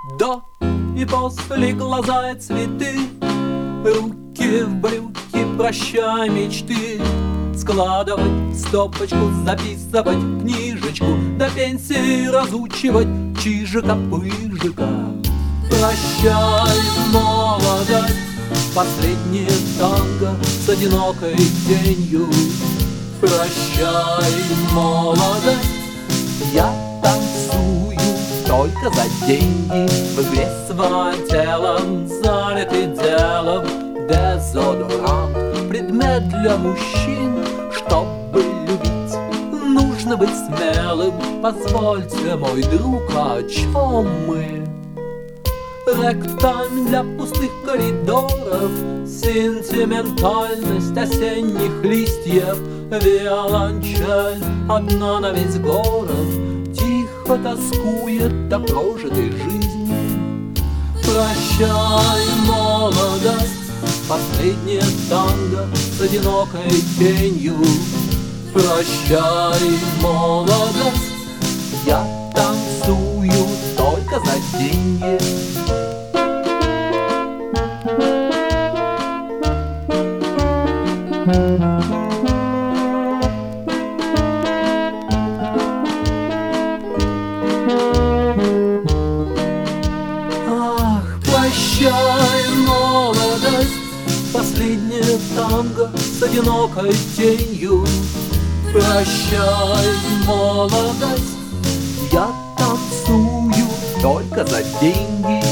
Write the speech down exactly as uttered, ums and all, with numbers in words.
до и после глаза и цветы, руки в брюки, прощай мечты. Складывать в стопочку, записывать в книжечку, до пенсии разучивать чижика-пыжика. Прощай, молодость, последнее танго с одинокой тенью. Прощай, молодость, я танцую только за деньги, в игре своим телом, занятый делом. Дезодорант — предмет для мужчин. Чтобы любить, нужно быть смелым. Позвольте, мой друг, о чем мы? Рэктайм для пустых коридоров, сентиментальность осенних листьев, виолончель одна на весь город тихо тоскует до прожитой жизни. Прощай, молодость, последнее танго с одинокой тенью. Прощай, молодость, я танцую только за деньги. Ах, прощай, молодость, последнее танго с одинокой тенью. Прощай, молодость, я танцую только за деньги.